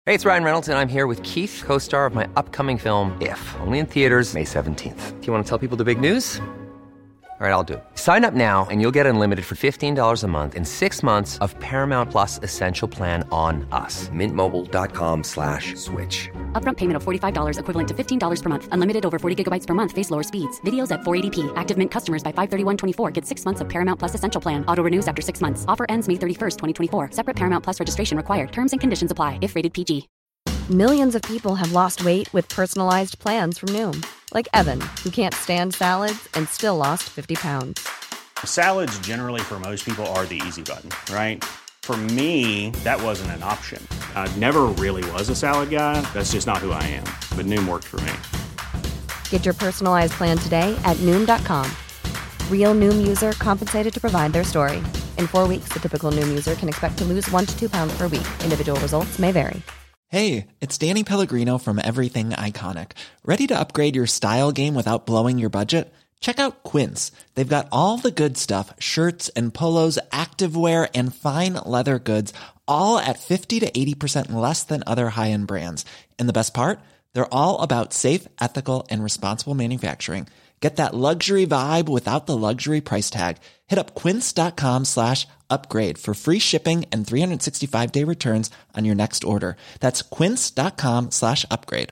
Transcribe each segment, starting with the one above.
Hey, it's Ryan Reynolds, and I'm here with Keith, co-star of my upcoming film, If, only in theaters May 17th. Do you want to tell people the big news? All right, I'll do it. Sign up now and you'll get unlimited for $15 a month and 6 months of Paramount Plus Essential Plan on us. MintMobile.com/switch. Upfront payment of $45 equivalent to $15 per month. Unlimited over 40 gigabytes per month. Face lower speeds. Videos at 480p. Active Mint customers by 531.24 get 6 months of Paramount Plus Essential Plan. Auto renews after 6 months. Offer ends May 31st, 2024. Separate Paramount Plus registration required. Terms and conditions apply if rated PG. Millions of people have lost weight with personalized plans from Noom. Like Evan, who can't stand salads and still lost 50 pounds. Salads generally for most people are the easy button, right? For me, that wasn't an option. I never really was a salad guy. That's just not who I am. But Noom worked for me. Get your personalized plan today at Noom.com. Real Noom user compensated to provide their story. In 4 weeks, the typical Noom user can expect to lose 1 to 2 pounds per week. Individual results may vary. Hey, it's Danny Pellegrino from Everything Iconic. Ready to upgrade your style game without blowing your budget? Check out Quince. They've got all the good stuff, shirts and polos, activewear, and fine leather goods, all at 50 to 80% less than other high-end brands. And the best part? They're all about safe, ethical, and responsible manufacturing. Get that luxury vibe without the luxury price tag. Hit up quince.com/upgrade for free shipping and 365-day returns on your next order. That's quince.com/upgrade.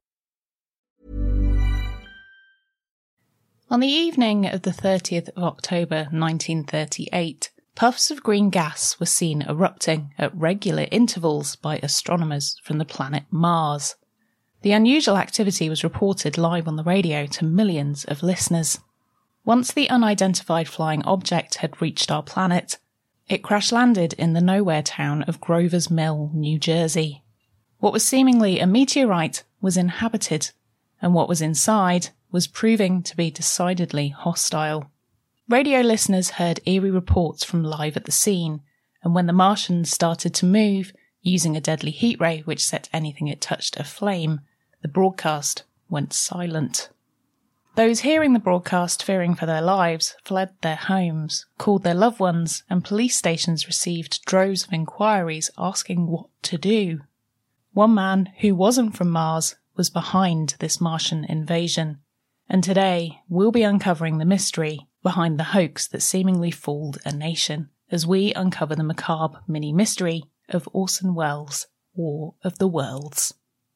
On the evening of the 30th of October 1938, puffs of green gas were seen erupting at regular intervals by astronomers from the planet Mars. The unusual activity was reported live on the radio to millions of listeners. Once the unidentified flying object had reached our planet, it crash-landed in the nowhere town of Grover's Mill, New Jersey. What was seemingly a meteorite was inhabited, and what was inside was proving to be decidedly hostile. Radio listeners heard eerie reports from live at the scene, and when the Martians started to move, using a deadly heat ray which set anything it touched aflame, the broadcast went silent. Those hearing the broadcast, fearing for their lives, fled their homes, called their loved ones, and police stations received droves of inquiries asking what to do. One man who wasn't from Mars was behind this Martian invasion, and today we'll be uncovering the mystery behind the hoax that seemingly fooled a nation, as we uncover the macabre mini-mystery of Orson Welles' War of the Worlds.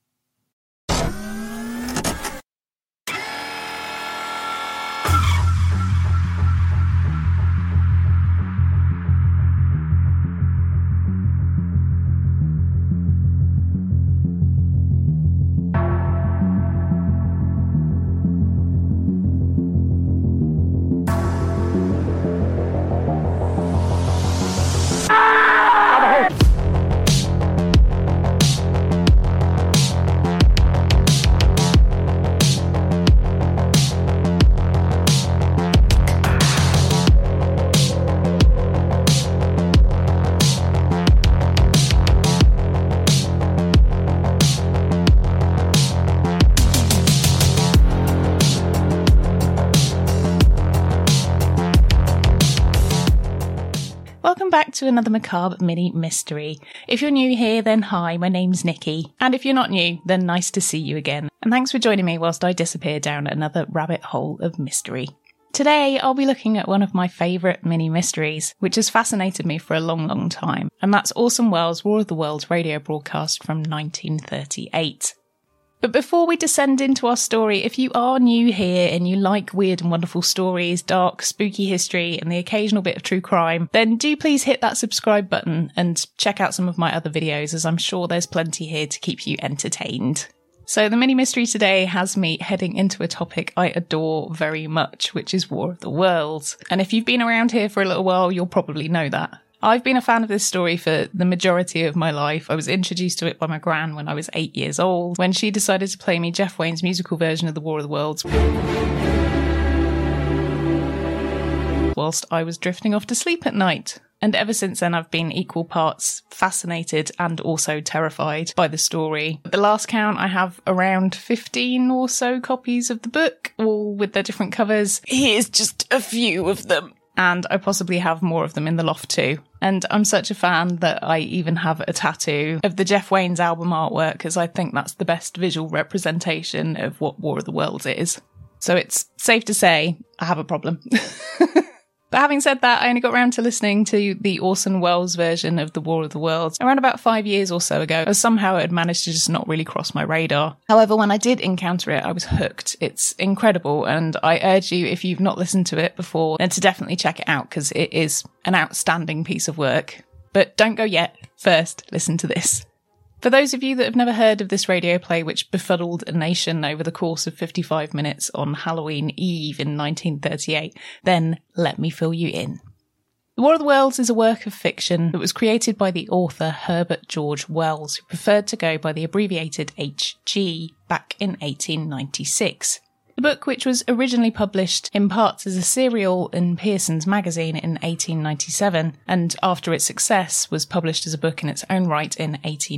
Welcome back to another macabre mini mystery. If you're new here, then hi, my name's Nikki. And if you're not new, then nice to see you again. And thanks for joining me whilst I disappear down another rabbit hole of mystery. Today, I'll be looking at one of my favourite mini mysteries, which has fascinated me for a long, long time. And that's Orson Welles' War of the Worlds radio broadcast from 1938. But before we descend into our story, if you are new here and you like weird and wonderful stories, dark, spooky history, and the occasional bit of true crime, then do please hit that subscribe button and check out some of my other videos, as I'm sure there's plenty here to keep you entertained. So the mini mystery today has me heading into a topic I adore very much, which is War of the Worlds. And if you've been around here for a little while, you'll probably know that. I've been a fan of this story for the majority of my life. I was introduced to it by my gran when I was 8 years old, when she decided to play me Jeff Wayne's musical version of the War of the Worlds whilst I was drifting off to sleep at night. And ever since then, I've been equal parts fascinated and also terrified by the story. At the last count, I have around 15 or so copies of the book, all with their different covers. Here's just a few of them. And I possibly have more of them in the loft too. And I'm such a fan that I even have a tattoo of the Jeff Wayne's album artwork, because I think that's the best visual representation of what War of the Worlds is. So it's safe to say I have a problem. But having said that, I only got around to listening to the Orson Welles version of The War of the Worlds around about 5 years or so ago, as somehow it had managed to just not really cross my radar. However, when I did encounter it, I was hooked. It's incredible, and I urge you, if you've not listened to it before, then to definitely check it out, because it is an outstanding piece of work. But don't go yet. First, listen to this. For those of you that have never heard of this radio play which befuddled a nation over the course of 55 minutes on Halloween Eve in 1938, then let me fill you in. The War of the Worlds is a work of fiction that was created by the author Herbert George Wells, who preferred to go by the abbreviated HG, back in 1896. The book, which was originally published in parts as a serial in Pearson's magazine in 1897, and after its success was published as a book in its own right in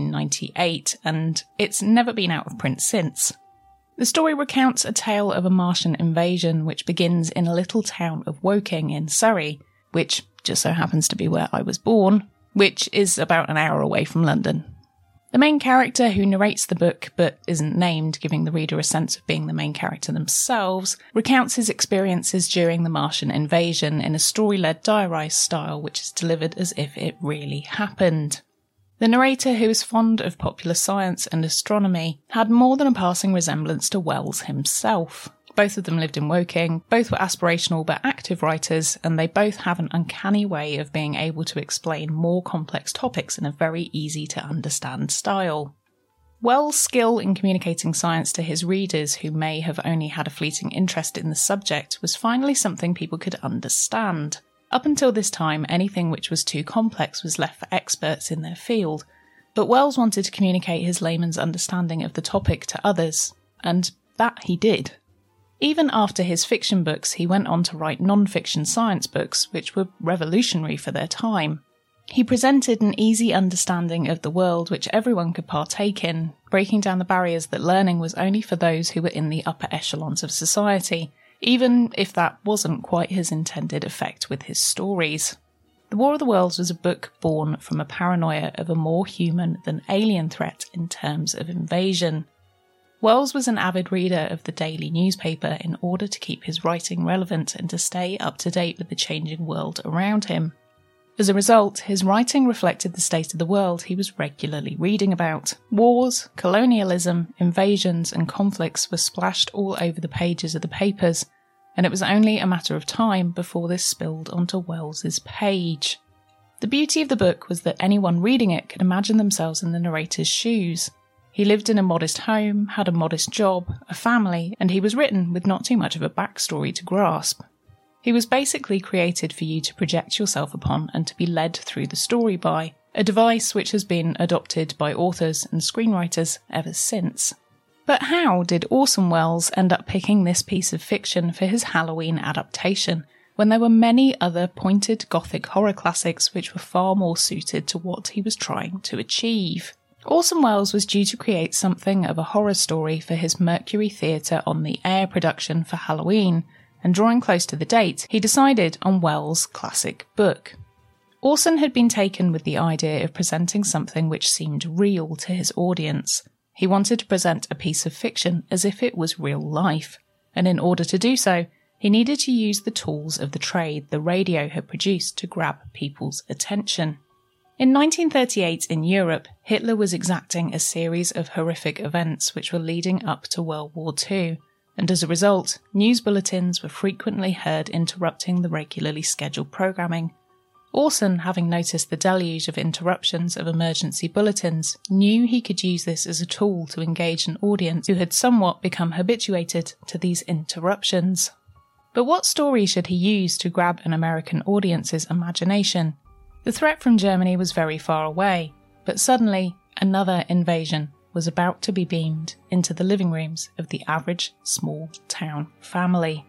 1898, and it's never been out of print since. The story recounts a tale of a Martian invasion which begins in a little town of Woking in Surrey, which just so happens to be where I was born, which is about an hour away from London. The main character who narrates the book, but isn't named, giving the reader a sense of being the main character themselves, recounts his experiences during the Martian invasion in a story-led diarised style which is delivered as if it really happened. The narrator, who is fond of popular science and astronomy, had more than a passing resemblance to Wells himself. Both of them lived in Woking, both were aspirational but active writers, and they both have an uncanny way of being able to explain more complex topics in a very easy-to-understand style. Wells' skill in communicating science to his readers, who may have only had a fleeting interest in the subject, was finally something people could understand. Up until this time, anything which was too complex was left for experts in their field, but Wells wanted to communicate his layman's understanding of the topic to others, and that he did. Even after his fiction books, he went on to write non-fiction science books, which were revolutionary for their time. He presented an easy understanding of the world which everyone could partake in, breaking down the barriers that learning was only for those who were in the upper echelons of society, even if that wasn't quite his intended effect with his stories. The War of the Worlds was a book born from a paranoia of a more human than alien threat in terms of invasion. Wells was an avid reader of the daily newspaper in order to keep his writing relevant and to stay up to date with the changing world around him. As a result, his writing reflected the state of the world he was regularly reading about. Wars, colonialism, invasions and conflicts were splashed all over the pages of the papers, and it was only a matter of time before this spilled onto Wells's page. The beauty of the book was that anyone reading it could imagine themselves in the narrator's shoes. He lived in a modest home, had a modest job, a family, and he was written with not too much of a backstory to grasp. He was basically created for you to project yourself upon and to be led through the story by, a device which has been adopted by authors and screenwriters ever since. But how did Orson Welles end up picking this piece of fiction for his Halloween adaptation, when there were many other pointed Gothic horror classics which were far more suited to what he was trying to achieve? Orson Welles was due to create something of a horror story for his Mercury Theatre on the Air production for Halloween, and drawing close to the date, he decided on Welles' classic book. Orson had been taken with the idea of presenting something which seemed real to his audience. He wanted to present a piece of fiction as if it was real life, and in order to do so, he needed to use the tools of the trade the radio had produced to grab people's attention. In 1938 in Europe, Hitler was exacting a series of horrific events which were leading up to World War II, and as a result, news bulletins were frequently heard interrupting the regularly scheduled programming. Orson, having noticed the deluge of interruptions of emergency bulletins, knew he could use this as a tool to engage an audience who had somewhat become habituated to these interruptions. But what story should he use to grab an American audience's imagination? The threat from Germany was very far away, but suddenly another invasion was about to be beamed into the living rooms of the average small-town family.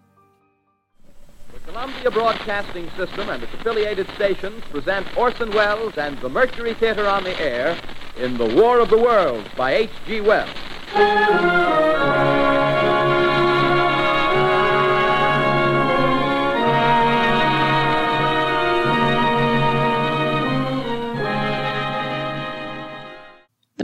The Columbia Broadcasting System and its affiliated stations present Orson Welles and the Mercury Theatre on the Air in The War of the Worlds by H.G. Wells.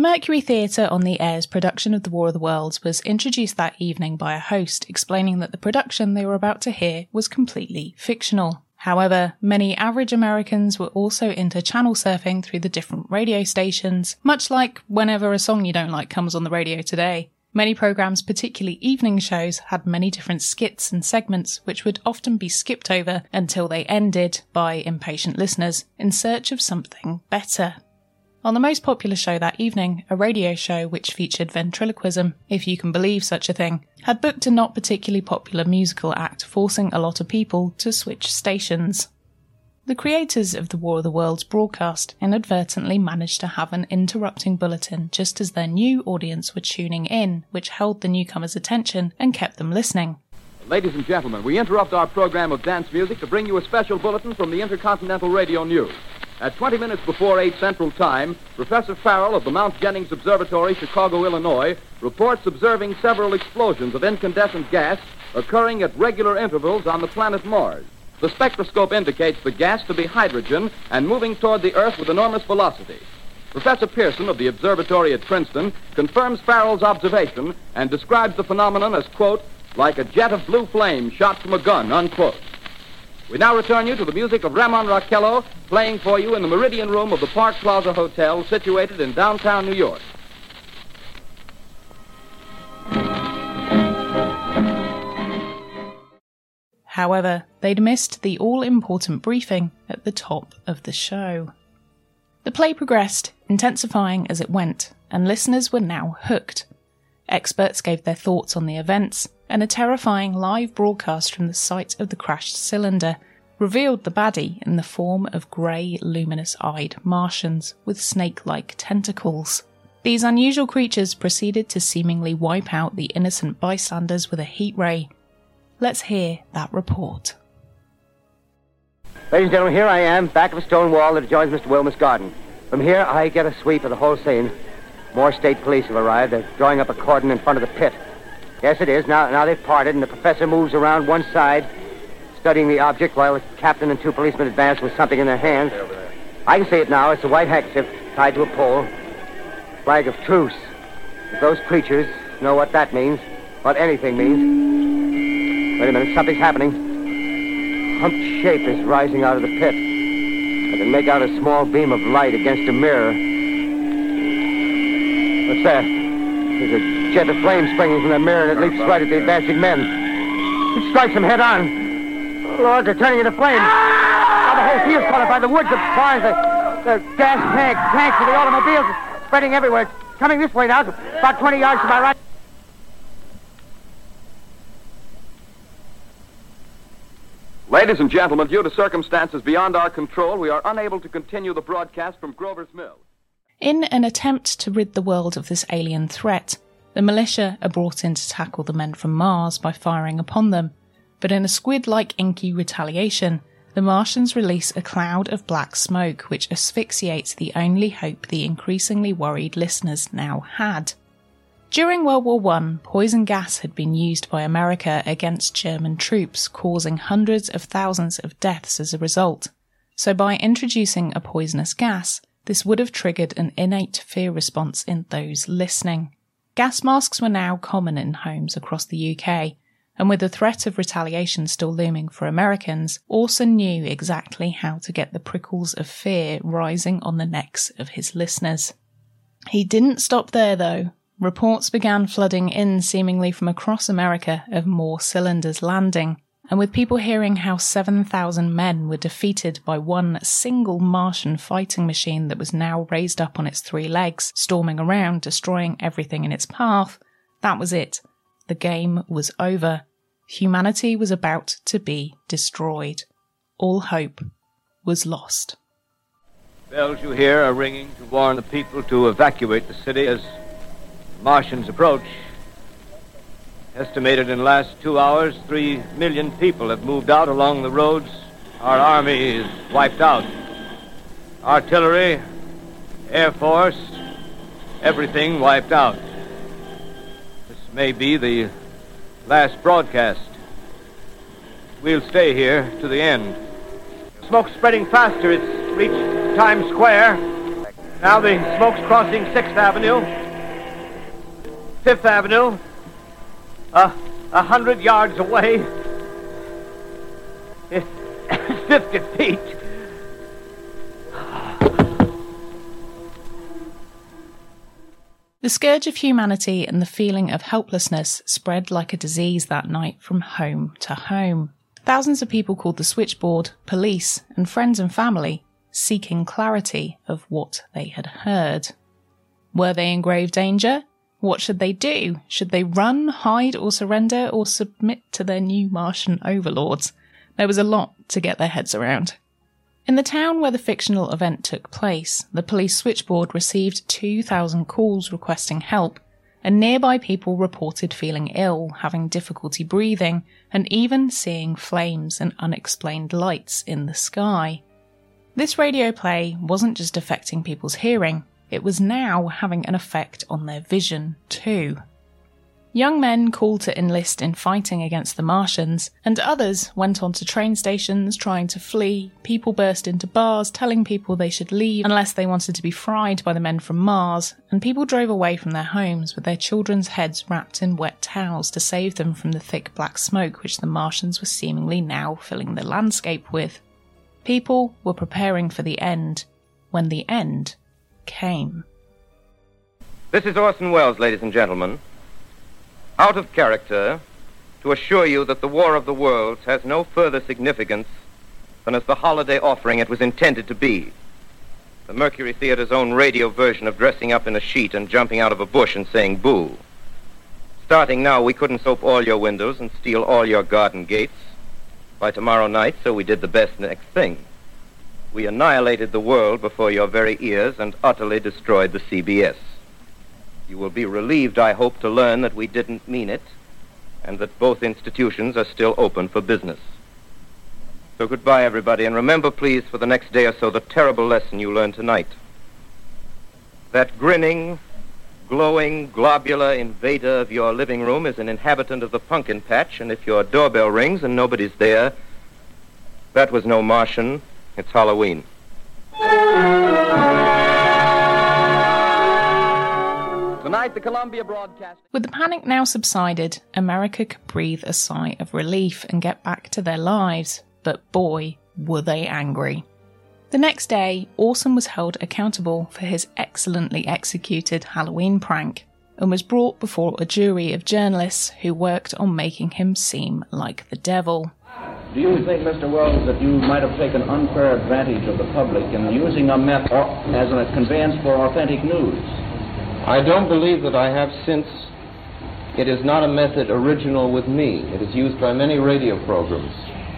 Mercury Theatre on the Air's production of The War of the Worlds was introduced that evening by a host explaining that the production they were about to hear was completely fictional. However, many average Americans were also into channel surfing through the different radio stations, much like whenever a song you don't like comes on the radio today. Many programmes, particularly evening shows, had many different skits and segments which would often be skipped over until they ended by impatient listeners in search of something better. On the most popular show that evening, a radio show which featured ventriloquism, if you can believe such a thing, had booked a not particularly popular musical act, forcing a lot of people to switch stations. The creators of the War of the Worlds broadcast inadvertently managed to have an interrupting bulletin just as their new audience were tuning in, which held the newcomers' attention and kept them listening. Ladies and gentlemen, we interrupt our program of dance music to bring you a special bulletin from the Intercontinental Radio News. At 20 minutes before 8 Central Time, Professor Farrell of the Mount Jennings Observatory, Chicago, Illinois, reports observing several explosions of incandescent gas occurring at regular intervals on the planet Mars. The spectroscope indicates the gas to be hydrogen and moving toward the Earth with enormous velocity. Professor Pearson of the observatory at Princeton confirms Farrell's observation and describes the phenomenon as, quote, like a jet of blue flame shot from a gun, unquote. We now return you to the music of Ramon Raquello, playing for you in the Meridian Room of the Park Plaza Hotel, situated in downtown New York. However, they'd missed the all-important briefing at the top of the show. The play progressed, intensifying as it went, and listeners were now hooked. Experts gave their thoughts on the events, and a terrifying live broadcast from the site of the crashed cylinder revealed the baddie in the form of grey, luminous-eyed Martians with snake-like tentacles. These unusual creatures proceeded to seemingly wipe out the innocent bystanders with a heat ray. Let's hear that report. Ladies and gentlemen, here I am, back of a stone wall that adjoins Mr. Wilmer's garden. From here, I get a sweep of the whole scene. More state police have arrived. They're drawing up a cordon in front of the pit. Yes, it is. Now they've parted, and the professor moves around one side, studying the object, while the captain and two policemen advance with something in their hands. I can see it now. It's a white handkerchief tied to a pole. Flag of truce. If those creatures know what that means, what anything means. Wait a minute, something's happening. A humped shape is rising out of the pit. I can make out a small beam of light against a mirror. What's that? There's a jet of flame springing from the mirror, and it leaps right at the advancing men. It strikes them head on. Oh, Lord, they're turning into flames. Now the whole field's caught up by the woods, the barns, the gas tanks of the automobiles, spreading everywhere. It's coming this way now, about 20 yards to my right. Ladies and gentlemen, due to circumstances beyond our control, we are unable to continue the broadcast from Grover's Mill. In an attempt to rid the world of this alien threat, the militia are brought in to tackle the men from Mars by firing upon them, but in a squid-like inky retaliation, the Martians release a cloud of black smoke which asphyxiates the only hope the increasingly worried listeners now had. During World War I, poison gas had been used by America against German troops, causing hundreds of thousands of deaths as a result. So by introducing a poisonous gas, this would have triggered an innate fear response in those listening. Gas masks were now common in homes across the UK, and with the threat of retaliation still looming for Americans, Orson knew exactly how to get the prickles of fear rising on the necks of his listeners. He didn't stop there, though. Reports began flooding in seemingly from across America of more cylinders landing, and with people hearing how 7,000 men were defeated by one single Martian fighting machine that was now raised up on its 3 legs, storming around, destroying everything in its path, that was it. The game was over. Humanity was about to be destroyed. All hope was lost. Bells you hear are ringing to warn the people to evacuate the city as Martians approach. Estimated in the last 2 hours, 3 million people have moved out along the roads. Our army is wiped out. Artillery, Air Force, everything wiped out. This may be the last broadcast. We'll stay here to the end. Smoke's spreading faster. It's reached Times Square. Now the smoke's crossing 6th Avenue, 5th Avenue, 100 yards away, 50 feet. The scourge of humanity and the feeling of helplessness spread like a disease that night from home to home. Thousands of people called the switchboard, police, and friends and family, seeking clarity of what they had heard. Were they in grave danger? What should they do? Should they run, hide, or surrender, or submit to their new Martian overlords? There was a lot to get their heads around. In the town where the fictional event took place, the police switchboard received 2,000 calls requesting help, and nearby people reported feeling ill, having difficulty breathing, and even seeing flames and unexplained lights in the sky. This radio play wasn't just affecting people's hearing, it was now having an effect on their vision too. Young men called to enlist in fighting against the Martians, and others went on to train stations trying to flee. People burst into bars telling people they should leave unless they wanted to be fried by the men from Mars, and people drove away from their homes with their children's heads wrapped in wet towels to save them from the thick black smoke which the Martians were seemingly now filling the landscape with. People were preparing for the end, when the end came. This is Orson Welles, ladies and gentlemen. Out of character, to assure you that the War of the Worlds has no further significance than as the holiday offering it was intended to be. The Mercury Theater's own radio version of dressing up in a sheet and jumping out of a bush and saying boo. Starting now, we couldn't soap all your windows and steal all your garden gates by tomorrow night, so we did the best next thing. We annihilated the world before your very ears and utterly destroyed the CBS. You will be relieved, I hope, to learn that we didn't mean it, and that both institutions are still open for business. So goodbye, everybody, and remember, please, for the next day or so, the terrible lesson you learned tonight. That grinning, glowing, globular invader of your living room is an inhabitant of the pumpkin patch, and if your doorbell rings and nobody's there, that was no Martian, it's Halloween. Tonight, the Columbia Broadcasting... With the panic now subsided, America could breathe a sigh of relief and get back to their lives, but boy, were they angry. The next day, Orson was held accountable for his excellently executed Halloween prank and was brought before a jury of journalists who worked on making him seem like the devil. Do you think, Mr. Welles, that you might have taken unfair advantage of the public in using a method as a conveyance for authentic news? I don't believe that I have, since it is not a method original with me. It is used by many radio programs.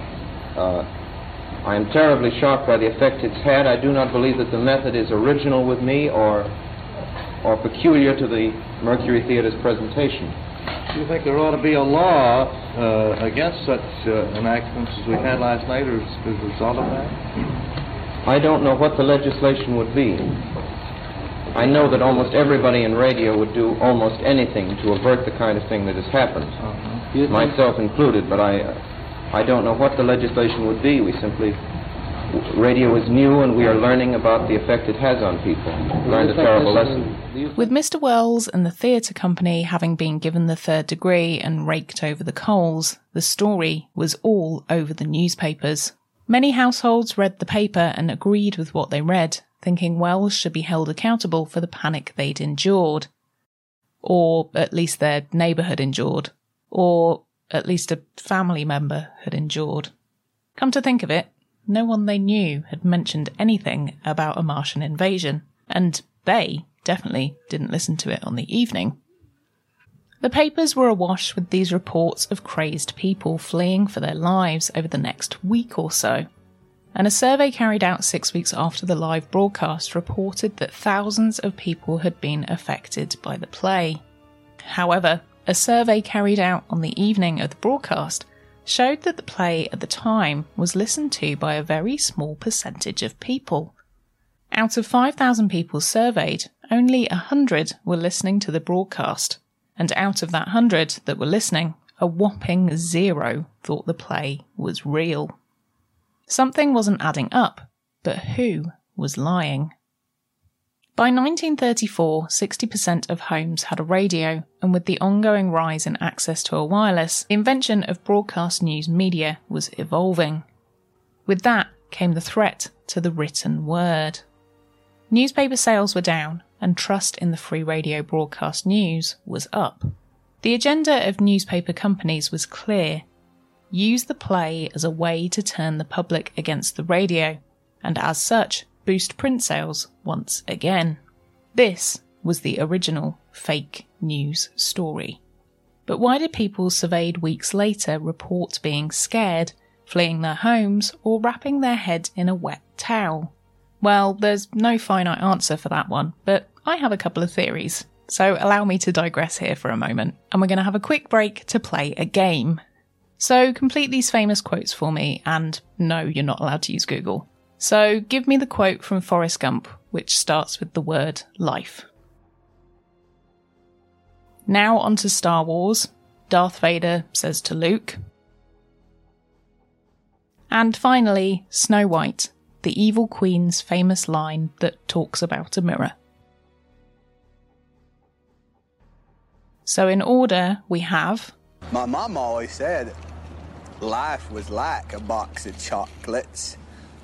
I am terribly shocked by the effect it's had. I do not believe that the method is original with me or peculiar to the Mercury Theater's presentation. Do you think there ought to be a law against such enactments as we had last night as a result of that? I don't know what the legislation would be. I know that almost everybody in radio would do almost anything to avert the kind of thing that has happened, myself included, but I don't know what the legislation would be. Radio is new and we are learning about the effect it has on people. Learned a terrible lesson. With Mr. Welles and the theatre company having been given the third degree and raked over the coals, the story was all over the newspapers. Many households read the paper and agreed with what they read, thinking Welles should be held accountable for the panic they'd endured. Or at least their neighbour had endured. Or at least a family member had endured. Come to think of it, no one they knew had mentioned anything about a Martian invasion, and they definitely didn't listen to it on the evening. The papers were awash with these reports of crazed people fleeing for their lives over the next week or so. And a survey carried out 6 weeks after the live broadcast reported that thousands of people had been affected by the play. However, a survey carried out on the evening of the broadcast showed that the play at the time was listened to by a very small percentage of people. Out of 5,000 people surveyed, only 100 were listening to the broadcast, and out of that 100 that were listening, a whopping 0 thought the play was real. Something wasn't adding up, but who was lying? By 1934, 60% of homes had a radio, and with the ongoing rise in access to a wireless, the invention of broadcast news media was evolving. With that came the threat to the written word. Newspaper sales were down, and trust in the free radio broadcast news was up. The agenda of newspaper companies was clear: use the play as a way to turn the public against the radio, and as such, boost print sales once again. This was the original fake news story. But why did people surveyed weeks later report being scared, fleeing their homes, or wrapping their head in a wet towel? Well, there's no finite answer for that one, but I have a couple of theories. So allow me to digress here for a moment, and we're going to have a quick break to play a game. So complete these famous quotes for me, and no, you're not allowed to use Google. So give me the quote from Forrest Gump, which starts with the word life. Now on to Star Wars. Darth Vader says to Luke. And finally, Snow White, the evil queen's famous line that talks about a mirror. So in order, we have... My mom always said life was like a box of chocolates.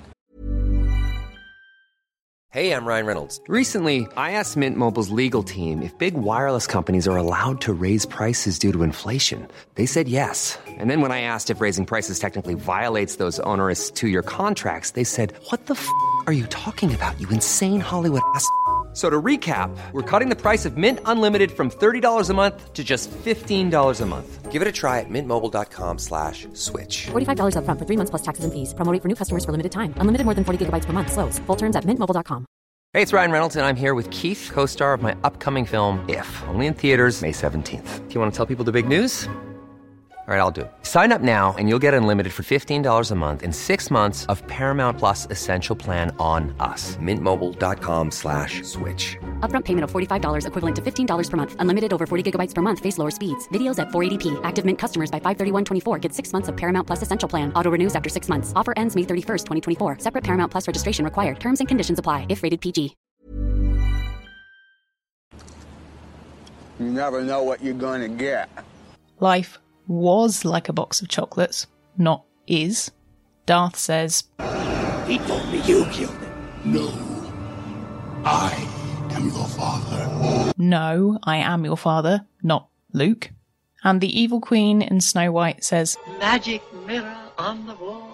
Hey, I'm Ryan Reynolds. Recently, I asked Mint Mobile's legal team if big wireless companies are allowed to raise prices due to inflation. They said yes. And then when I asked if raising prices technically violates those onerous 2-year contracts, they said, "What the f*** are you talking about, you insane Hollywood ass?" So to recap, we're cutting the price of Mint Unlimited from $30 a month to just $15 a month. Give it a try at mintmobile.com/switch. $45 up front for 3 months plus taxes and fees. Promo rate for new customers for limited time. Unlimited more than 40 gigabytes per month. Slows full terms at mintmobile.com. Hey, it's Ryan Reynolds, and I'm here with Keith, co-star of my upcoming film, If, only in theaters May 17th. Do you want to tell people the big news? All right, I'll do it. Sign up now and you'll get unlimited for $15 a month and 6 months of Paramount Plus Essential Plan on us. mintmobile.com/switch. Upfront payment of $45 equivalent to $15 per month. Unlimited over 40 gigabytes per month. Face lower speeds. Videos at 480p. Active Mint customers by 531.24 get 6 months of Paramount Plus Essential Plan. Auto renews after 6 months. Offer ends May 31st, 2024. Separate Paramount Plus registration required. Terms and conditions apply if rated PG. You never know what you're going to get. Life was like a box of chocolates, not is. Darth says, He told me you killed him. No, I am your father. No, I am your father, not Luke. And the evil queen in Snow White says, Magic mirror on the wall,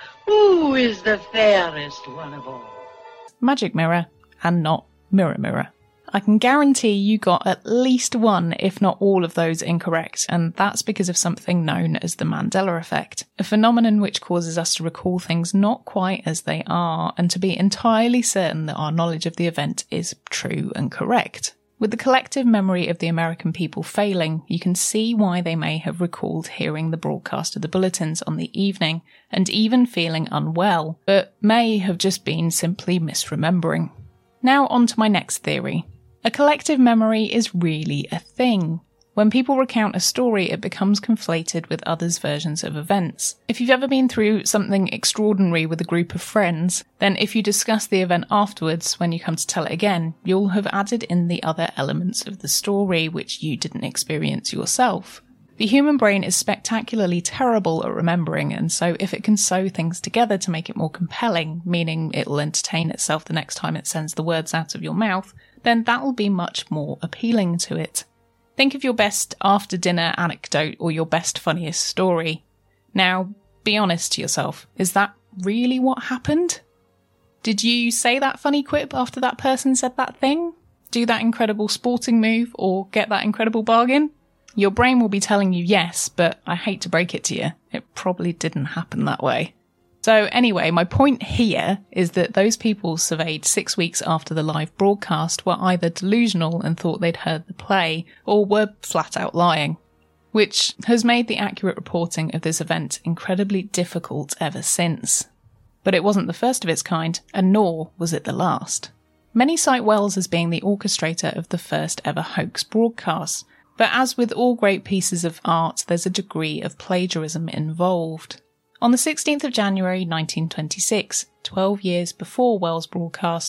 who is the fairest one of all? Magic mirror, and not mirror mirror. I can guarantee you got at least one, if not all of those incorrect, and that's because of something known as the Mandela effect, a phenomenon which causes us to recall things not quite as they are, and to be entirely certain that our knowledge of the event is true and correct. With the collective memory of the American people failing, you can see why they may have recalled hearing the broadcast of the bulletins on the evening, and even feeling unwell, but may have just been simply misremembering. Now on to my next theory. A collective memory is really a thing. When people recount a story, it becomes conflated with others' versions of events. If you've ever been through something extraordinary with a group of friends, then if you discuss the event afterwards, when you come to tell it again, you'll have added in the other elements of the story which you didn't experience yourself. The human brain is spectacularly terrible at remembering, and so if it can sew things together to make it more compelling, meaning it'll entertain itself the next time it sends the words out of your mouth, then that'll be much more appealing to it. Think of your best after-dinner anecdote or your best funniest story. Now, be honest to yourself, is that really what happened? Did you say that funny quip after that person said that thing? Do that incredible sporting move or get that incredible bargain? Your brain will be telling you yes, but I hate to break it to you, it probably didn't happen that way. So anyway, my point here is that those people surveyed 6 weeks after the live broadcast were either delusional and thought they'd heard the play, or were flat out lying, which has made the accurate reporting of this event incredibly difficult ever since. But it wasn't the first of its kind, and nor was it the last. Many cite Wells as being the orchestrator of the first ever hoax broadcast, but as with all great pieces of art, there's a degree of plagiarism involved. On the 16th of January 1926, 12 years before Wells' broadcast,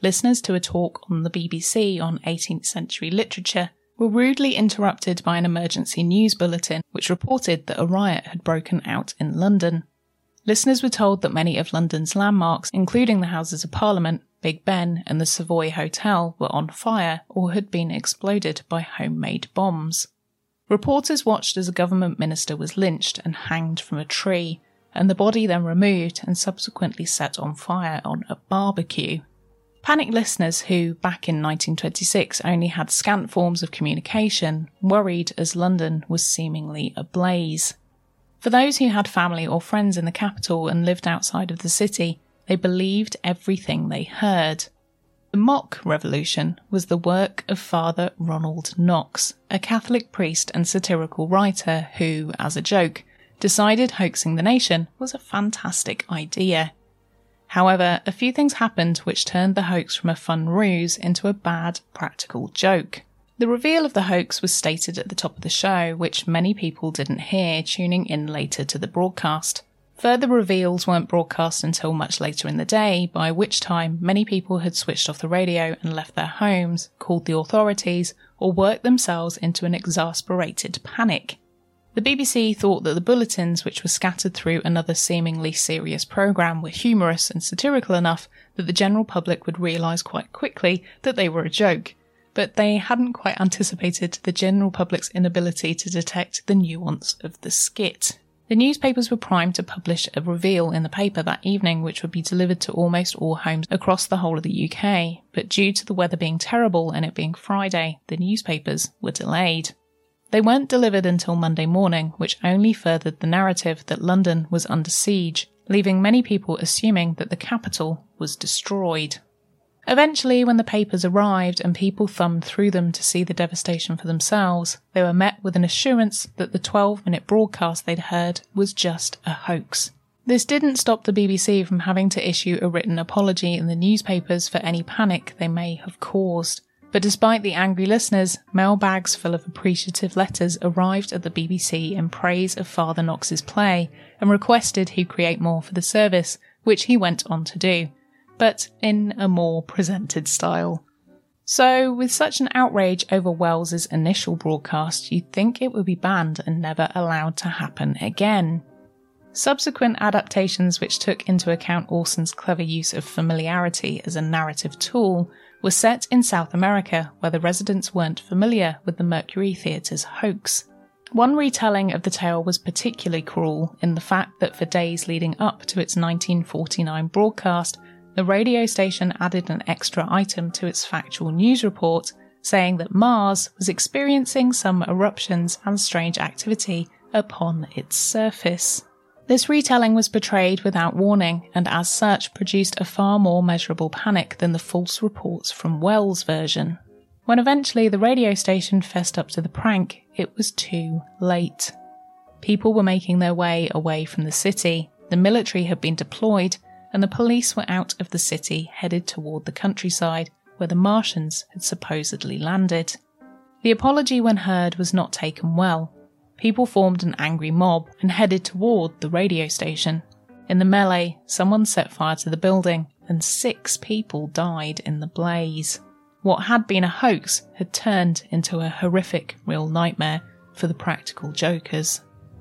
listeners to a talk on the BBC on 18th century literature were rudely interrupted by an emergency news bulletin which reported that a riot had broken out in London. Listeners were told that many of London's landmarks, including the Houses of Parliament, Big Ben and the Savoy Hotel, were on fire or had been exploded by homemade bombs. Reporters watched as a government minister was lynched and hanged from a tree, and the body then removed and subsequently set on fire on a barbecue. Panicked listeners who, back in 1926, only had scant forms of communication, worried as London was seemingly ablaze. For those who had family or friends in the capital and lived outside of the city, they believed everything they heard. The mock revolution was the work of Father Ronald Knox, a Catholic priest and satirical writer who, as a joke, decided hoaxing the nation was a fantastic idea. However, a few things happened which turned the hoax from a fun ruse into a bad practical joke. The reveal of the hoax was stated at the top of the show, which many people didn't hear tuning in later to the broadcast. Further reveals weren't broadcast until much later in the day, by which time many people had switched off the radio and left their homes, called the authorities, or worked themselves into an exasperated panic. The BBC thought that the bulletins which were scattered through another seemingly serious programme were humorous and satirical enough that the general public would realise quite quickly that they were a joke, but they hadn't quite anticipated the general public's inability to detect the nuance of the skit. The newspapers were primed to publish a reveal in the paper that evening which would be delivered to almost all homes across the whole of the UK, but due to the weather being terrible and it being Friday, the newspapers were delayed. They weren't delivered until Monday morning, which only furthered the narrative that London was under siege, leaving many people assuming that the capital was destroyed. Eventually, when the papers arrived and people thumbed through them to see the devastation for themselves, they were met with an assurance that the 12-minute broadcast they'd heard was just a hoax. This didn't stop the BBC from having to issue a written apology in the newspapers for any panic they may have caused. But despite the angry listeners, mailbags full of appreciative letters arrived at the BBC in praise of Father Knox's play and requested he create more for the service, which he went on to do, but in a more presented style. So, with such an outrage over Wells's initial broadcast, you'd think it would be banned and never allowed to happen again. Subsequent adaptations which took into account Orson's clever use of familiarity as a narrative tool were set in South America, where the residents weren't familiar with the Mercury Theatre's hoax. One retelling of the tale was particularly cruel in the fact that for days leading up to its 1949 broadcast, the radio station added an extra item to its factual news report, saying that Mars was experiencing some eruptions and strange activity upon its surface. This retelling was portrayed without warning, and as such produced a far more measurable panic than the false reports from Wells' version. When eventually the radio station fessed up to the prank, it was too late. People were making their way away from the city, the military had been deployed, and the police were out of the city headed toward the countryside, where the Martians had supposedly landed. The apology, when heard, was not taken well. People formed an angry mob and headed toward the radio station. In the melee, someone set fire to the building, and 6 people died in the blaze. What had been a hoax had turned into a horrific real nightmare for the practical jokers.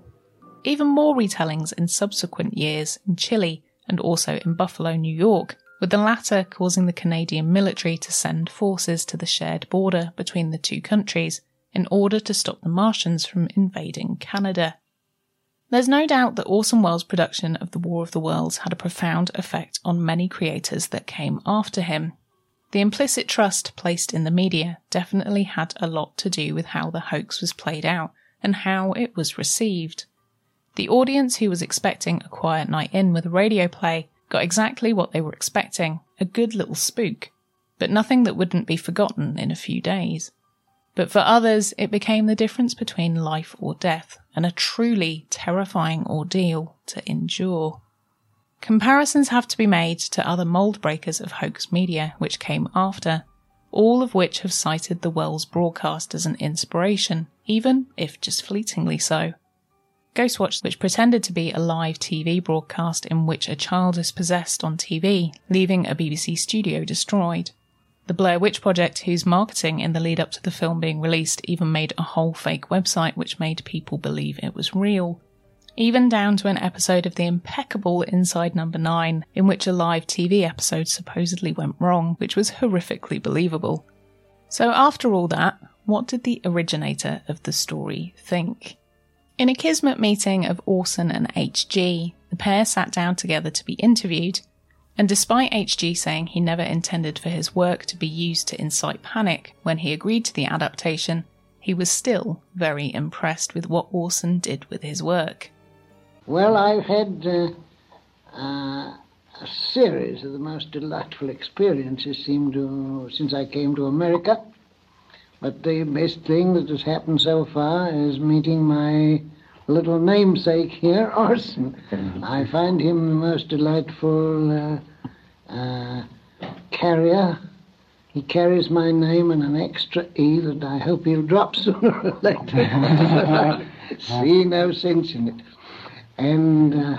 Even more retellings in subsequent years in Chile and also in Buffalo, New York, with the latter causing the Canadian military to send forces to the shared border between the two countries in order to stop the Martians from invading Canada. There's no doubt that Orson Welles' production of The War of the Worlds had a profound effect on many creators that came after him. The implicit trust placed in the media definitely had a lot to do with how the hoax was played out and how it was received. The audience who was expecting a quiet night in with a radio play got exactly what they were expecting, a good little spook, but nothing that wouldn't be forgotten in a few days. But for others, it became the difference between life or death, and a truly terrifying ordeal to endure. Comparisons have to be made to other mould breakers of hoax media which came after, all of which have cited the Wells broadcast as an inspiration, even if just fleetingly so. Ghostwatch, which pretended to be a live TV broadcast in which a child is possessed on TV, leaving a BBC studio destroyed. The Blair Witch Project, whose marketing in the lead up to the film being released even made a whole fake website which made people believe it was real. Even down to an episode of the impeccable Inside Number 9, in which a live TV episode supposedly went wrong, which was horrifically believable. So after all that, what did the originator of the story think? In a Kismet meeting of Orson and HG, the pair sat down together to be interviewed, and despite HG saying he never intended for his work to be used to incite panic when he agreed to the adaptation, he was still very impressed with what Orson did with his work. Well, I've had a series of the most delightful experiences since I came to America. But the best thing that has happened so far is meeting my little namesake here, Orson. I find him the most delightful carrier. He carries my name and an extra E that I hope he'll drop sooner or later. See no sense in it. And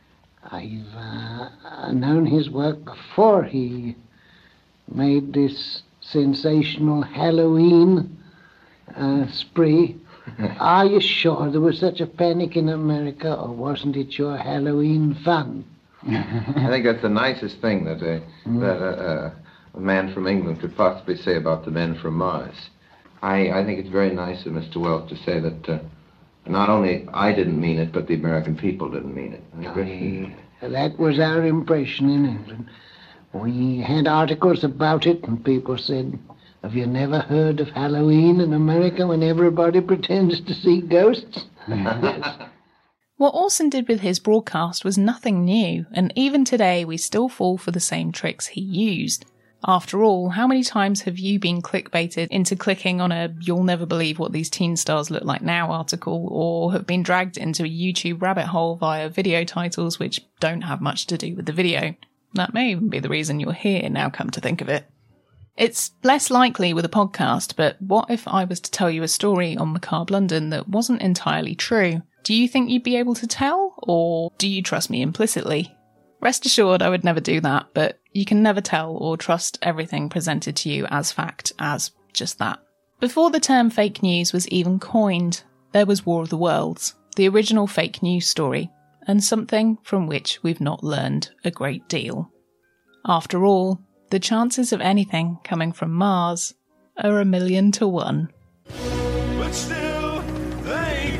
I've known his work before he made this sensational Halloween spree. Are you sure there was such a panic in America, or wasn't it your Halloween fun? I think that's the nicest thing that a man from England could possibly say about the men from Mars. I think it's very nice of Mr. Wells to say that not only I didn't mean it, but the American people didn't mean it. That was our impression in England. We had articles about it, and people said, "Have you never heard of Halloween in America when everybody pretends to see ghosts?" What Orson did with his broadcast was nothing new, and even today we still fall for the same tricks he used. After all, how many times have you been clickbaited into clicking on a "you'll never believe what these teen stars look like now" article, or have been dragged into a YouTube rabbit hole via video titles which don't have much to do with the video? That may even be the reason you're here, now come to think of it. It's less likely with a podcast, but what if I was to tell you a story on Macabre London that wasn't entirely true? Do you think you'd be able to tell, or do you trust me implicitly? Rest assured I would never do that, but you can never tell or trust everything presented to you as fact, as just that. Before the term fake news was even coined, there was War of the Worlds, the original fake news story, and something from which we've not learned a great deal. After all, the chances of anything coming from Mars are 1,000,000 to 1. But still, they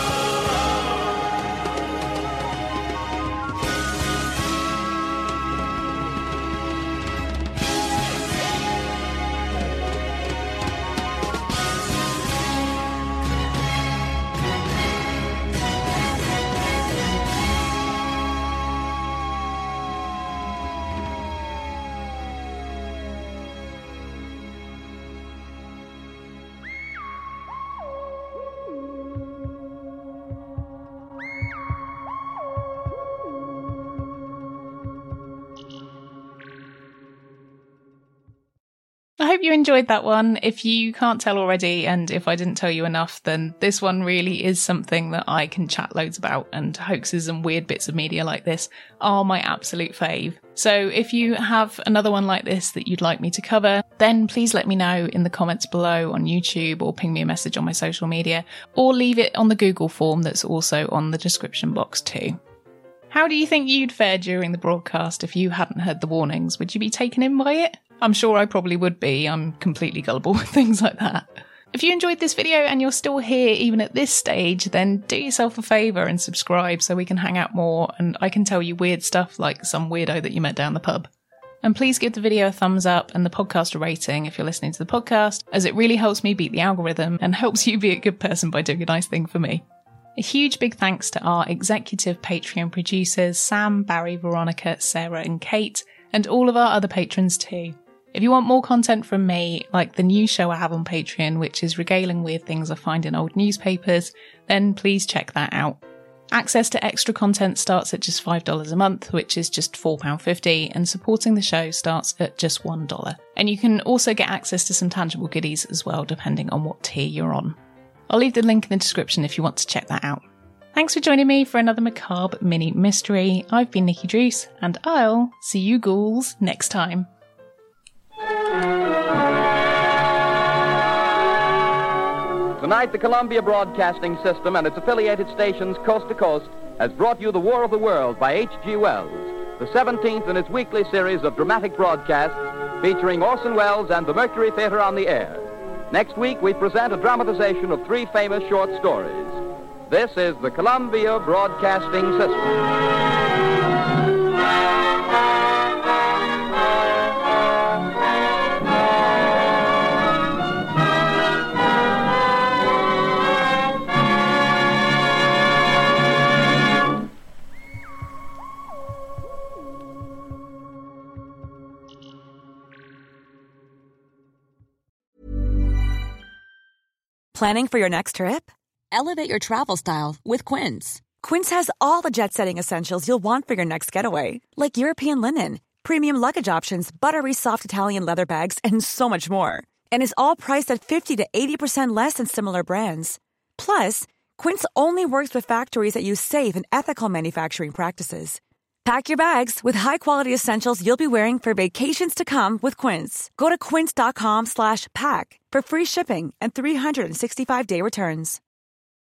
I hope you enjoyed that one. If you can't tell already, and if I didn't tell you enough, then this one really is something that I can chat loads about, and hoaxes and weird bits of media like this are my absolute fave. So if you have another one like this that you'd like me to cover, then please let me know in the comments below on YouTube, or ping me a message on my social media, or leave it on the Google form that's also on the description box too. How do you think you'd fare during the broadcast if you hadn't heard the warnings? Would you be taken in by it? I'm sure I probably would be. I'm completely gullible with things like that. If you enjoyed this video and you're still here even at this stage, then do yourself a favour and subscribe so we can hang out more and I can tell you weird stuff like some weirdo that you met down the pub. And please give the video a thumbs up and the podcast a rating if you're listening to the podcast, as it really helps me beat the algorithm and helps you be a good person by doing a nice thing for me. A huge big thanks to our executive Patreon producers Sam, Barry, Veronica, Sarah and Kate, and all of our other patrons too. If you want more content from me, like the new show I have on Patreon, which is regaling weird things I find in old newspapers, then please check that out. Access to extra content starts at just $5 a month, which is just £4.50, and supporting the show starts at just $1. And you can also get access to some tangible goodies as well, depending on what tier you're on. I'll leave the link in the description if you want to check that out. Thanks for joining me for another macabre mini mystery. I've been Nikki Druce, and I'll see you ghouls next time. Tonight, the Columbia Broadcasting System and its affiliated stations coast to coast has brought you The War of the World by H.G. Wells, the 17th in its weekly series of dramatic broadcasts featuring Orson Welles and the Mercury Theatre on the air. Next week, we present a dramatization of 3 famous short stories. This is the Columbia Broadcasting System. Planning for your next trip? Elevate your travel style with Quince. Quince has all the jet-setting essentials you'll want for your next getaway, like European linen, premium luggage options, buttery soft Italian leather bags, and so much more. And is all priced at 50 to 80% less than similar brands. Plus, Quince only works with factories that use safe and ethical manufacturing practices. Pack your bags with high-quality essentials you'll be wearing for vacations to come with Quince. Go to quince.com/pack for free shipping and 365-day returns.